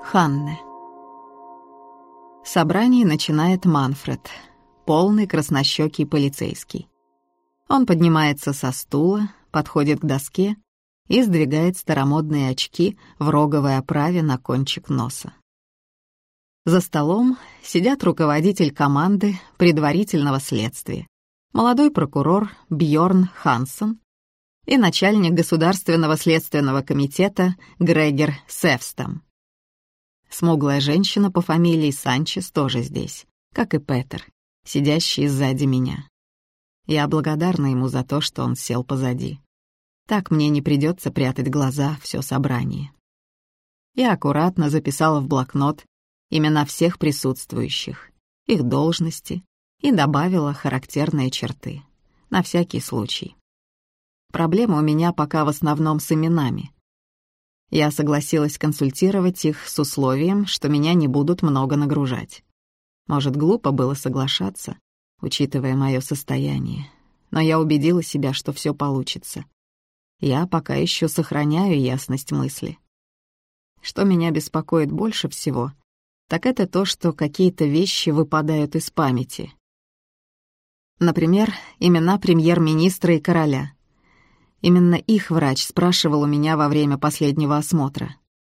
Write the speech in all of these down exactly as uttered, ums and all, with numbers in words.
Ханне. Собрание начинает Манфред, полный краснощёкий полицейский. Он поднимается со стула, подходит к доске и сдвигает старомодные очки в роговой оправе на кончик носа. За столом сидят руководитель команды предварительного следствия, молодой прокурор Бьорн Ханссон и начальник Государственного следственного комитета Грегер Севстам. Смуглая женщина по фамилии Санчес тоже здесь, как и Петер, сидящий сзади меня. Я благодарна ему за то, что он сел позади. Так мне не придется прятать глаза все собрание. Я аккуратно записала в блокнот имена всех присутствующих, их должности и добавила характерные черты, на всякий случай. Проблема у меня пока в основном с именами. Я согласилась консультировать их с условием, что меня не будут много нагружать. Может, глупо было соглашаться, учитывая мое состояние, но я убедила себя, что все получится. Я пока еще сохраняю ясность мысли. Что меня беспокоит больше всего, так это то, что какие-то вещи выпадают из памяти. Например, имена премьер-министра и короля. Именно их врач спрашивал у меня во время последнего осмотра.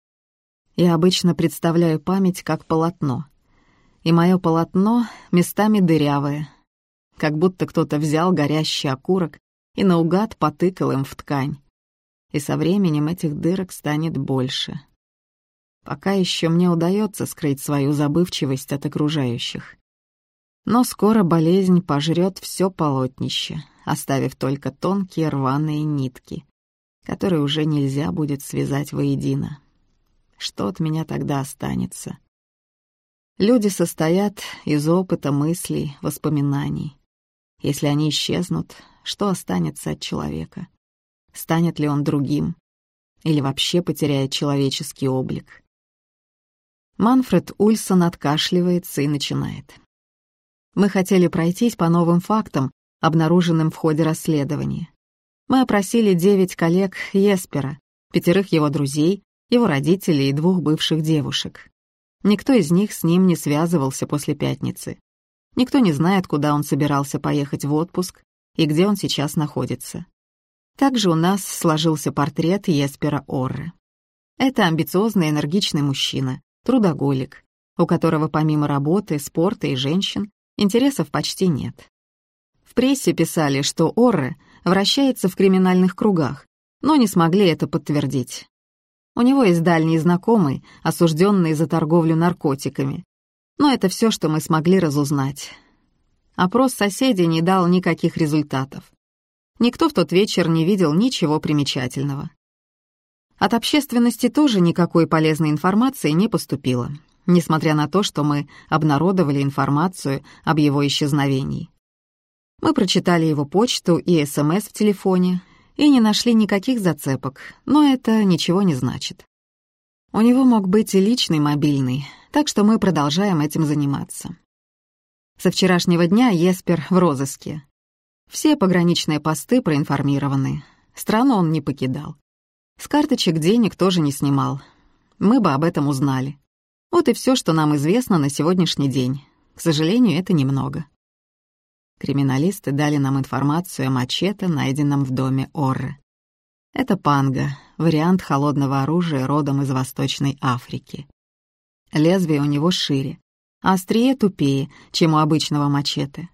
Я обычно представляю память как полотно, и мое полотно местами дырявое, как будто кто-то взял горящий окурок и наугад потыкал им в ткань, и со временем этих дырок станет больше. Пока еще мне удается скрыть свою забывчивость от окружающих. Но скоро болезнь пожрет все полотнище, оставив только тонкие рваные нитки, которые уже нельзя будет связать воедино. Что от меня тогда останется? Люди состоят из опыта, мыслей, воспоминаний. Если они исчезнут, что останется от человека? Станет ли он другим? Или вообще потеряет человеческий облик? Манфред Ульсон откашливается и начинает. Мы хотели пройтись по новым фактам, обнаруженным в ходе расследования. Мы опросили девять коллег Еспера, пятерых его друзей, его родителей и двух бывших девушек. Никто из них с ним не связывался после пятницы. Никто не знает, куда он собирался поехать в отпуск и где он сейчас находится. Также у нас сложился портрет Еспера Орре. Это амбициозный, энергичный мужчина, трудоголик, у которого помимо работы, спорта и женщин интересов почти нет. В прессе писали, что Орре вращается в криминальных кругах, но не смогли это подтвердить. У него есть дальний знакомый, осужденный за торговлю наркотиками. Но это все, что мы смогли разузнать. Опрос соседей не дал никаких результатов. Никто в тот вечер не видел ничего примечательного. От общественности тоже никакой полезной информации не поступило, несмотря на то, что мы обнародовали информацию об его исчезновении. Мы прочитали его почту и СМС в телефоне и не нашли никаких зацепок, но это ничего не значит. У него мог быть и личный мобильный, так что мы продолжаем этим заниматься. Со вчерашнего дня Еспер в розыске. Все пограничные посты проинформированы. Страну он не покидал. С карточек денег тоже не снимал. Мы бы об этом узнали. Вот и все, что нам известно на сегодняшний день. К сожалению, это немного. Криминалисты дали нам информацию о мачете, найденном в доме Орре. Это панга, вариант холодного оружия родом из Восточной Африки. Лезвие у него шире, а острие тупее, чем у обычного мачете.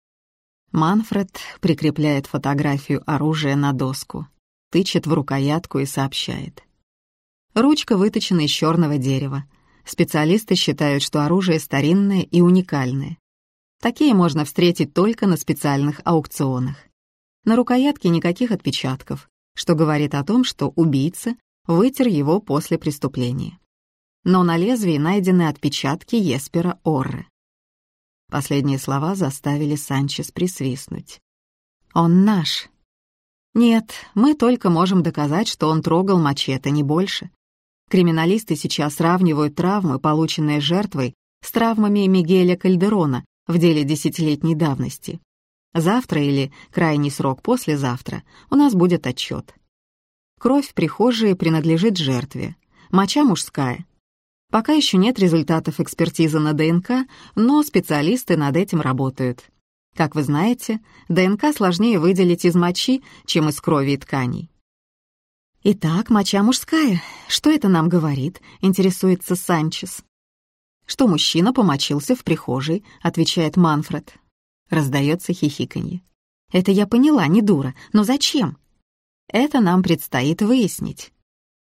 Манфред прикрепляет фотографию оружия на доску, тычет в рукоятку и сообщает. Ручка выточена из черного дерева. Специалисты считают, что оружие старинное и уникальное. Такие можно встретить только на специальных аукционах. На рукоятке никаких отпечатков, что говорит о том, что убийца вытер его после преступления. Но на лезвии найдены отпечатки Еспера Орре. Последние слова заставили Санчес присвистнуть. «Он наш». «Нет, мы только можем доказать, что он трогал мачете, не больше. Криминалисты сейчас сравнивают травмы, полученные жертвой, с травмами Мигеля Кальдерона в деле десятилетней давности. Завтра или крайний срок послезавтра у нас будет отчет. Кровь в прихожей принадлежит жертве, моча мужская. Пока еще нет результатов экспертизы на ДНК, но специалисты над этим работают. Как вы знаете, ДНК сложнее выделить из мочи, чем из крови и тканей. «Итак, моча мужская. Что это нам говорит?» — интересуется Санчес. «Что мужчина помочился в прихожей», — отвечает Манфред. Раздается хихиканье. «Это я поняла, не дура, но зачем?» «Это нам предстоит выяснить».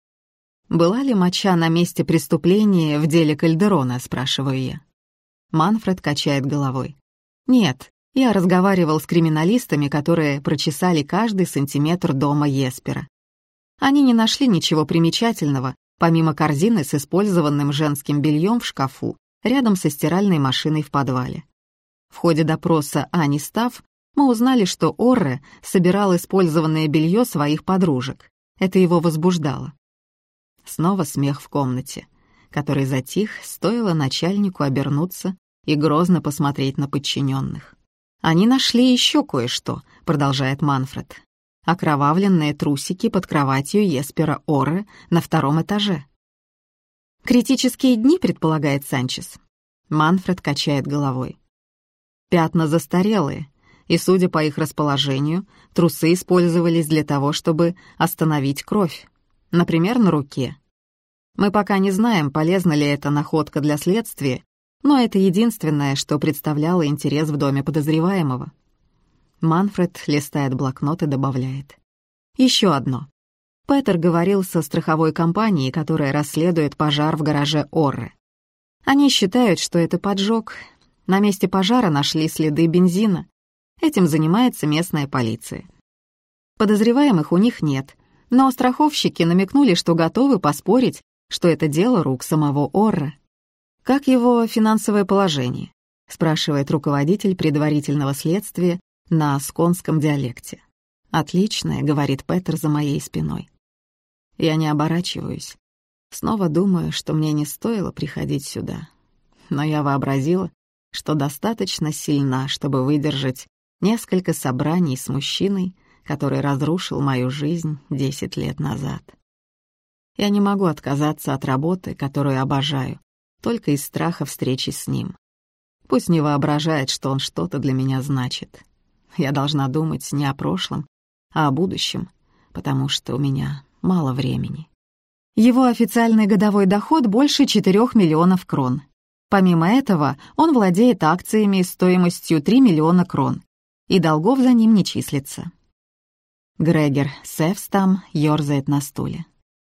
«Была ли моча на месте преступления в деле Кальдерона?» — спрашиваю я. Манфред качает головой. «Нет, я разговаривал с криминалистами, которые прочесали каждый сантиметр дома Еспера. Они не нашли ничего примечательного, помимо корзины с использованным женским бельем в шкафу, рядом со стиральной машиной в подвале. В ходе допроса Ани Стафф мы узнали, что Орре собирал использованное белье своих подружек. Это его возбуждало». Снова смех в комнате, который затих, стоило начальнику обернуться и грозно посмотреть на подчиненных. «Они нашли еще кое-что», — продолжает Манфред. «Окровавленные трусики под кроватью Еспера Орре на втором этаже». «Критические дни», — предполагает Санчес. Манфред качает головой. «Пятна застарелые, и, судя по их расположению, трусы использовались для того, чтобы остановить кровь. Например, на руке. Мы пока не знаем, полезна ли эта находка для следствия, но это единственное, что представляло интерес в доме подозреваемого». Манфред листает блокнот и добавляет. «Еще одно. Петер говорил со страховой компанией, которая расследует пожар в гараже Орре. Они считают, что это поджог. На месте пожара нашли следы бензина. Этим занимается местная полиция. Подозреваемых у них нет, но страховщики намекнули, что готовы поспорить, что это дело рук самого Орре». «Как его финансовое положение?» — спрашивает руководитель предварительного следствия на сконском диалекте. «Отличное», — говорит Петер за моей спиной. Я не оборачиваюсь. Снова думаю, что мне не стоило приходить сюда. Но я вообразила, что достаточно сильна, чтобы выдержать несколько собраний с мужчиной, который разрушил мою жизнь десять лет назад. Я не могу отказаться от работы, которую обожаю, только из страха встречи с ним. Пусть не воображает, что он что-то для меня значит. Я должна думать не о прошлом, а о будущем, потому что у меня мало времени. Его официальный годовой доход больше четырёх миллионов крон. Помимо этого, он владеет акциями стоимостью три миллиона крон, и долгов за ним не числится. Грегер Севстам ёрзает на стуле.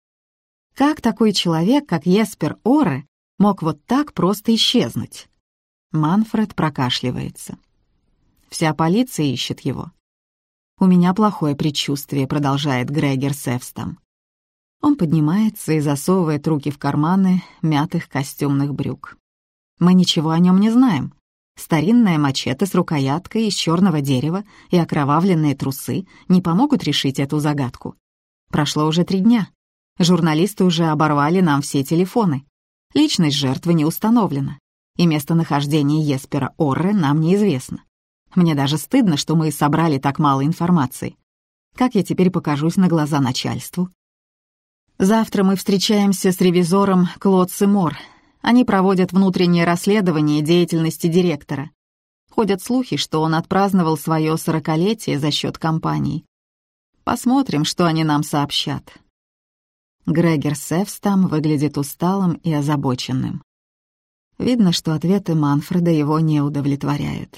Как такой человек, как Еспер Орре, мог вот так просто исчезнуть? Манфред прокашливается. Вся полиция ищет его. «У меня плохое предчувствие», — продолжает Грегер Севстам. Он поднимается и засовывает руки в карманы мятых костюмных брюк. «Мы ничего о нем не знаем. Старинная мачете с рукояткой из черного дерева и окровавленные трусы не помогут решить эту загадку. Прошло уже три дня. Журналисты уже оборвали нам все телефоны. Личность жертвы не установлена, и местонахождение Еспера Орре нам неизвестно. Мне даже стыдно, что мы собрали так мало информации. Как я теперь покажусь на глаза начальству? Завтра мы встречаемся с ревизором Клод Симор. Они проводят внутреннее расследование деятельности директора. Ходят слухи, что он отпраздновал свое сорокалетие за счет компании. Посмотрим, что они нам сообщат». Грегер Севстам выглядит усталым и озабоченным. Видно, что ответы Манфреда его не удовлетворяют.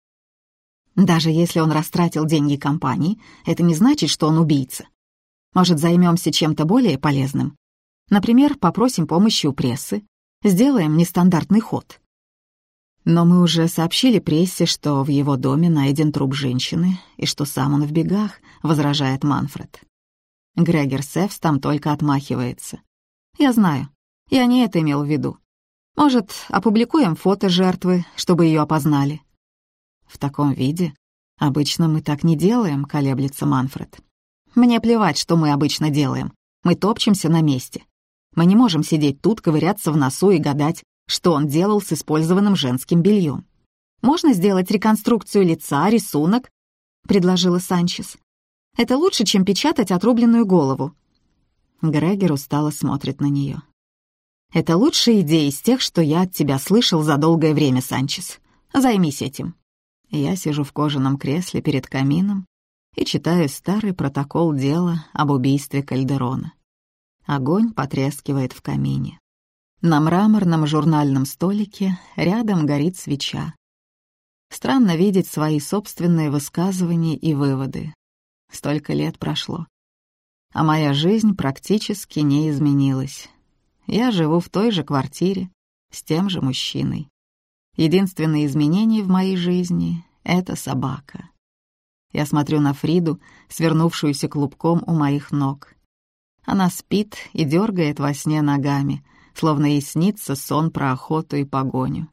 Даже если он растратил деньги компании, это не значит, что он убийца. Может, займемся чем-то более полезным? Например, попросим помощи у прессы, сделаем нестандартный ход. Но мы уже сообщили прессе, что в его доме найден труп женщины и что сам он в бегах, возражает Манфред. Грегер Севстам только отмахивается. Я знаю, я не это имел в виду. Может, опубликуем фото жертвы, чтобы ее опознали? В таком виде обычно мы так не делаем, колеблется Манфред. Мне плевать, что мы обычно делаем. Мы топчемся на месте. Мы не можем сидеть тут, ковыряться в носу и гадать, что он делал с использованным женским бельем. Можно сделать реконструкцию лица, рисунок, предложила Санчес. Это лучше, чем печатать отрубленную голову. Грегер устало смотрит на нее. Это лучшая идея из тех, что я от тебя слышал за долгое время, Санчес. Займись этим». Я сижу в кожаном кресле перед камином и читаю старый протокол дела об убийстве Кальдерона. Огонь потрескивает в камине. На мраморном журнальном столике рядом горит свеча. Странно видеть свои собственные высказывания и выводы. Столько лет прошло. А моя жизнь практически не изменилась. Я живу в той же квартире, с тем же мужчиной. Единственное изменение в моей жизни — это собака. Я смотрю на Фриду, свернувшуюся клубком у моих ног. Она спит и дергает во сне ногами, словно ей снится сон про охоту и погоню.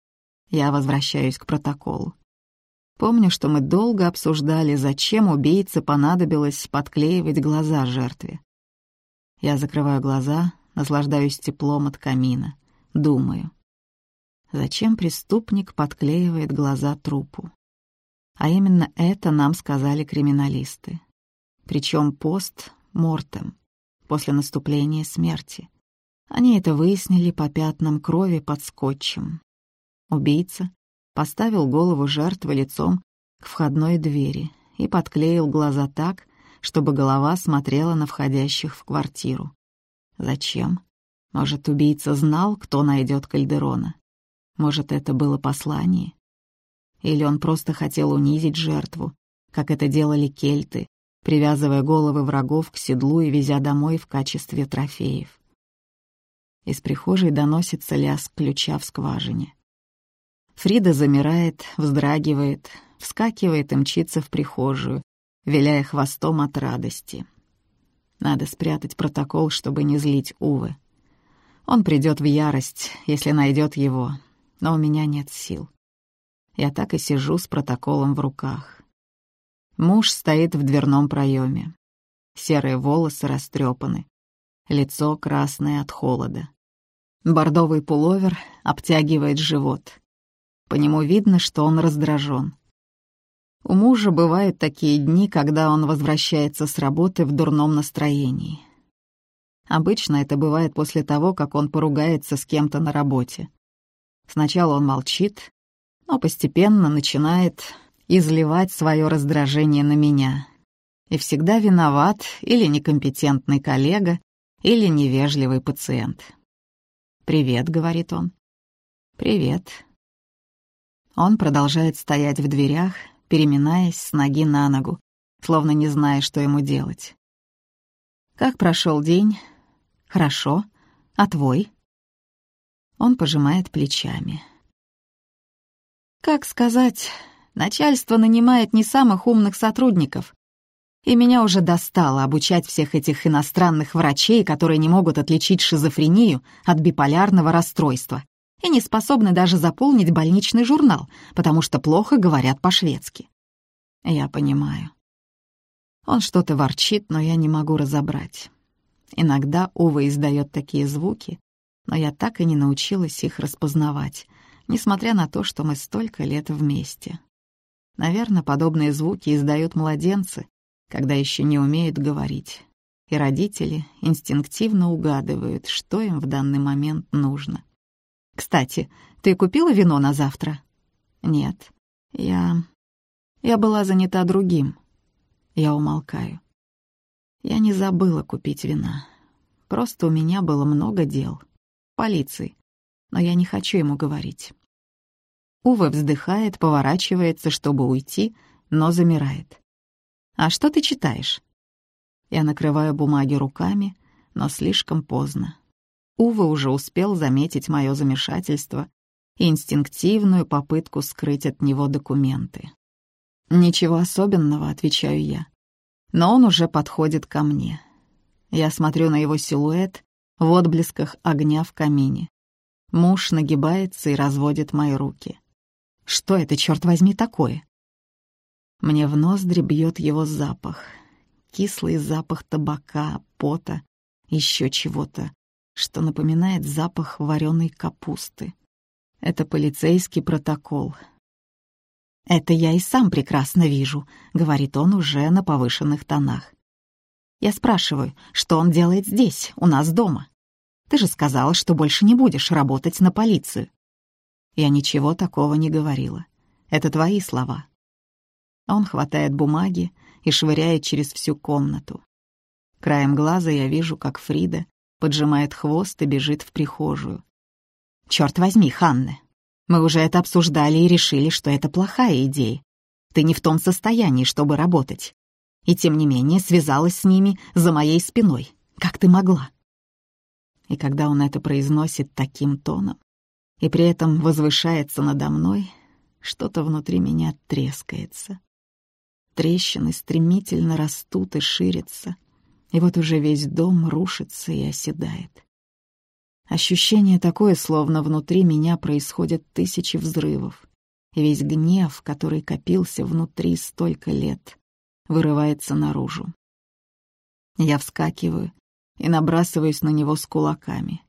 Я возвращаюсь к протоколу. Помню, что мы долго обсуждали, зачем убийце понадобилось подклеивать глаза жертве. Я закрываю глаза, наслаждаюсь теплом от камина, думаю. Зачем преступник подклеивает глаза трупу? А именно это нам сказали криминалисты. Причем пост-мортем, после наступления смерти. Они это выяснили по пятнам крови под скотчем. Убийца поставил голову жертвы лицом к входной двери и подклеил глаза так, чтобы голова смотрела на входящих в квартиру. Зачем? Может, убийца знал, кто найдет Кальдерона? Может, это было послание? Или он просто хотел унизить жертву, как это делали кельты, привязывая головы врагов к седлу и везя домой в качестве трофеев? Из прихожей доносится лязг ключа в скважине. Фрида замирает, вздрагивает, вскакивает и мчится в прихожую, виляя хвостом от радости. Надо спрятать протокол, чтобы не злить Уве. Он придет в ярость, если найдет его, но у меня нет сил. Я так и сижу с протоколом в руках. Муж стоит в дверном проеме. Серые волосы растрепаны, лицо красное от холода. Бордовый пуловер обтягивает живот. По нему видно, что он раздражен. У мужа бывают такие дни, когда он возвращается с работы в дурном настроении. Обычно это бывает после того, как он поругается с кем-то на работе. Сначала он молчит, но постепенно начинает изливать свое раздражение на меня. И всегда виноват или некомпетентный коллега, или невежливый пациент. «Привет», — говорит он. «Привет». Он продолжает стоять в дверях, переминаясь с ноги на ногу, словно не зная, что ему делать. «Как прошел день?» «Хорошо. А твой?» Он пожимает плечами. «Как сказать, начальство нанимает не самых умных сотрудников, и меня уже достало обучать всех этих иностранных врачей, которые не могут отличить шизофрению от биполярного расстройства и не способны даже заполнить больничный журнал, потому что плохо говорят по-шведски». Я понимаю. Он что-то ворчит, но я не могу разобрать. Иногда Уве издает такие звуки, но я так и не научилась их распознавать, несмотря на то, что мы столько лет вместе. Наверное, подобные звуки издают младенцы, когда еще не умеют говорить, и родители инстинктивно угадывают, что им в данный момент нужно. «Кстати, ты купила вино на завтра?» «Нет, я... я была занята другим». Я умолкаю. Я не забыла купить вина. Просто у меня было много дел. Полиции. Но я не хочу ему говорить. Уве вздыхает, поворачивается, чтобы уйти, но замирает. «А что ты читаешь?» Я накрываю бумаги руками, но слишком поздно. Уве уже успел заметить мое замешательство и инстинктивную попытку скрыть от него документы. «Ничего особенного», — отвечаю я. Но он уже подходит ко мне. Я смотрю на его силуэт в отблесках огня в камине. Муж нагибается и разводит мои руки. «Что это, черт возьми, такое?» Мне в ноздри бьет его запах. Кислый запах табака, пота, еще чего-то, что напоминает запах вареной капусты. Это полицейский протокол. «Это я и сам прекрасно вижу», — говорит он уже на повышенных тонах. Я спрашиваю, что он делает здесь, у нас дома. Ты же сказала, что больше не будешь работать на полицию». «Я ничего такого не говорила. Это твои слова». Он хватает бумаги и швыряет через всю комнату. Краем глаза я вижу, как Фрида поджимает хвост и бежит в прихожую. «Чёрт возьми, Ханна, мы уже это обсуждали и решили, что это плохая идея. Ты не в том состоянии, чтобы работать. И тем не менее связалась с ними за моей спиной. Как ты могла?» И когда он это произносит таким тоном и при этом возвышается надо мной, что-то внутри меня трескается. Трещины стремительно растут и ширятся, и вот уже весь дом рушится и оседает. Ощущение такое, словно внутри меня происходят тысячи взрывов, и весь гнев, который копился внутри столько лет, вырывается наружу. Я вскакиваю и набрасываюсь на него с кулаками.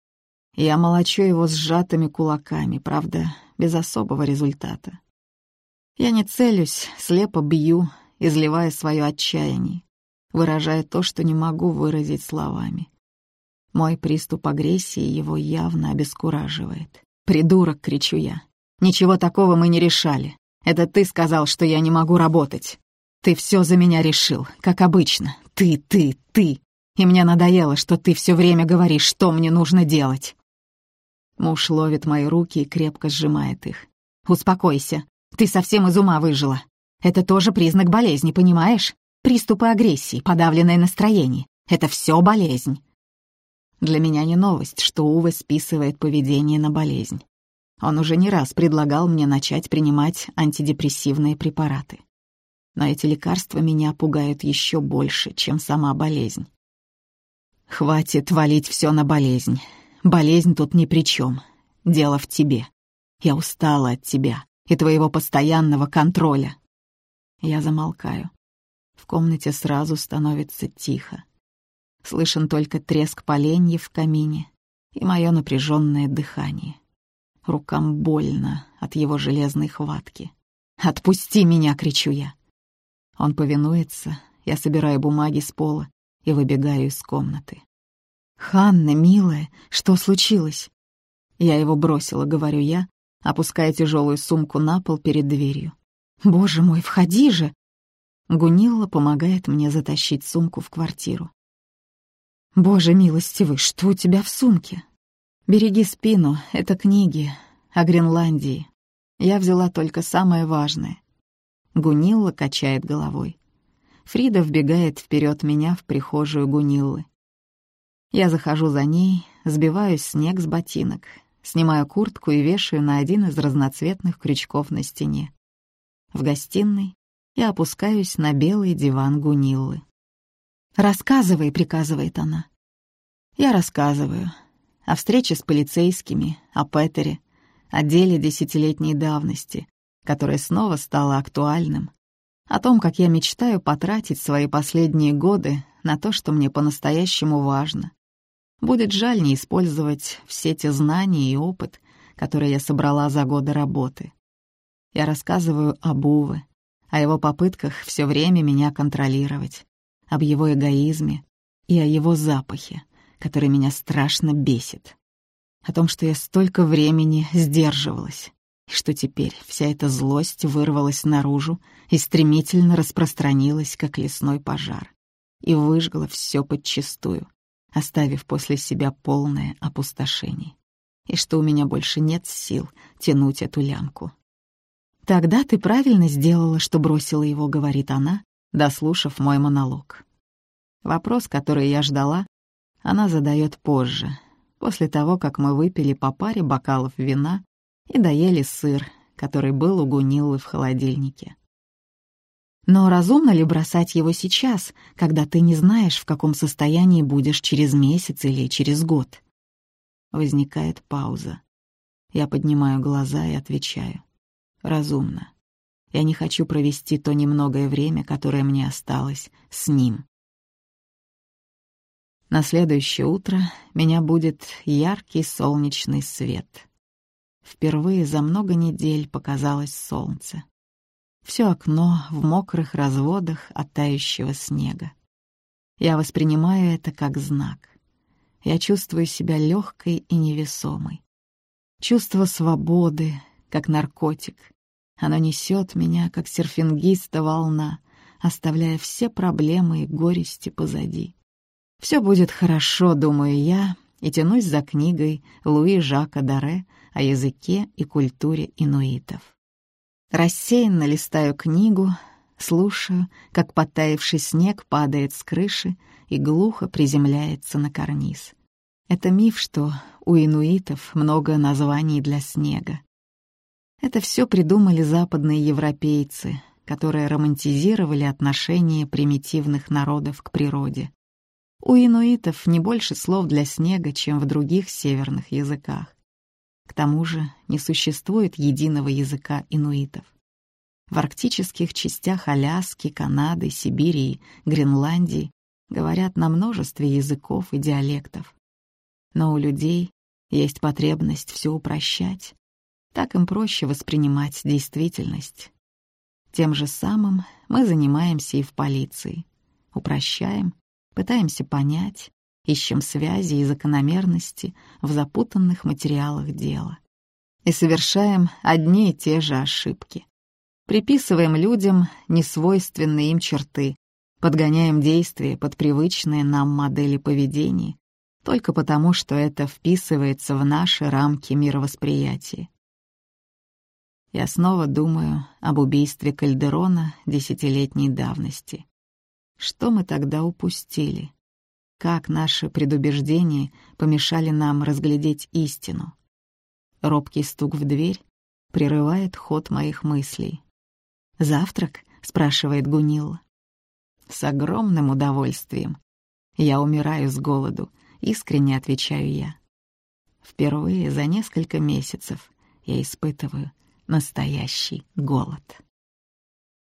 Я молочу его сжатыми кулаками, правда, без особого результата. Я не целюсь, слепо бью, изливая свое отчаяние, выражая то, что не могу выразить словами. Мой приступ агрессии его явно обескураживает. «Придурок!» — кричу я. «Ничего такого мы не решали. Это ты сказал, что я не могу работать. Ты все за меня решил, как обычно. Ты, ты, ты. И мне надоело, что ты все время говоришь, что мне нужно делать». Муж ловит мои руки и крепко сжимает их. «Успокойся. Ты совсем из ума выжила. Это тоже признак болезни, понимаешь? Приступы агрессии, подавленное настроение. Это все болезнь». Для меня не новость, что Уве списывает поведение на болезнь. Он уже не раз предлагал мне начать принимать антидепрессивные препараты. Но эти лекарства меня пугают еще больше, чем сама болезнь. «Хватит валить все на болезнь. Болезнь тут ни при чем. Дело в тебе. Я устала от тебя и твоего постоянного контроля». Я замолкаю. В комнате сразу становится тихо. Слышен только треск поленьев в камине и мое напряженное дыхание. Рукам больно от его железной хватки. «Отпусти меня!» — кричу я. Он повинуется, я собираю бумаги с пола и выбегаю из комнаты. «Ханна, милая, что случилось?» Я его бросила, говорю я, опуская тяжелую сумку на пол перед дверью. «Боже мой, входи же!» Гунилла помогает мне затащить сумку в квартиру. «Боже милостивый, что у тебя в сумке?» «Береги спину, это книги о Гренландии. Я взяла только самое важное». Гунилла качает головой. Фрида вбегает вперед меня в прихожую Гуниллы. Я захожу за ней, сбиваю снег с ботинок, снимаю куртку и вешаю на один из разноцветных крючков на стене. В гостиной я опускаюсь на белый диван Гуниллы. «Рассказывай», — приказывает она. Я рассказываю о встрече с полицейскими, о Петере, о деле десятилетней давности, которое снова стало актуальным, о том, как я мечтаю потратить свои последние годы на то, что мне по-настоящему важно. Будет жаль не использовать все те знания и опыт, которые я собрала за годы работы. Я рассказываю об Уве, о его попытках все время меня контролировать, об его эгоизме и о его запахе, который меня страшно бесит, о том, что я столько времени сдерживалась, и что теперь вся эта злость вырвалась наружу и стремительно распространилась, как лесной пожар, и выжгла все подчистую, оставив после себя полное опустошение, и что у меня больше нет сил тянуть эту лямку. «Тогда ты правильно сделала, что бросила его», — говорит она, дослушав мой монолог. Вопрос, который я ждала, она задает позже, после того, как мы выпили по паре бокалов вина и доели сыр, который был у Гуниллы в холодильнике. «Но разумно ли бросать его сейчас, когда ты не знаешь, в каком состоянии будешь через месяц или через год?» Возникает пауза. Я поднимаю глаза и отвечаю. «Разумно. Я не хочу провести то немногое время, которое мне осталось, с ним». На следующее утро меня будет яркий солнечный свет. Впервые за много недель показалось солнце. Всё окно в мокрых разводах от тающего снега. Я воспринимаю это как знак. я чувствую себя легкой и невесомой. Чувство свободы, как наркотик. Оно несет меня, как серфингиста волна, оставляя все проблемы и горести позади. Все будет хорошо, думаю я, и тянусь за книгой Луи Жака Даре о языке и культуре инуитов. Рассеянно листаю книгу, слушаю, как подтаявший снег падает с крыши и глухо приземляется на карниз. Это миф, что у инуитов много названий для снега. Это все придумали западные европейцы, которые романтизировали отношение примитивных народов к природе. У инуитов не больше слов для снега, чем в других северных языках. К тому же не существует единого языка инуитов. В арктических частях Аляски, Канады, Сибири, Гренландии говорят на множестве языков и диалектов. Но у людей есть потребность все упрощать. Так им проще воспринимать действительность. Тем же самым мы занимаемся и в полиции. Упрощаем, пытаемся понять, ищем связи и закономерности в запутанных материалах дела. И совершаем одни и те же ошибки. Приписываем людям несвойственные им черты, подгоняем действия под привычные нам модели поведения, только потому, что это вписывается в наши рамки мировосприятия. Я снова думаю об убийстве Кальдерона десятилетней давности. Что мы тогда упустили? Как наши предубеждения помешали нам разглядеть истину? Робкий стук в дверь прерывает ход моих мыслей. «Завтрак?» — спрашивает Гунилла. «С огромным удовольствием. Я умираю с голоду», — искренне отвечаю я. Впервые за несколько месяцев я испытываю настоящий голод.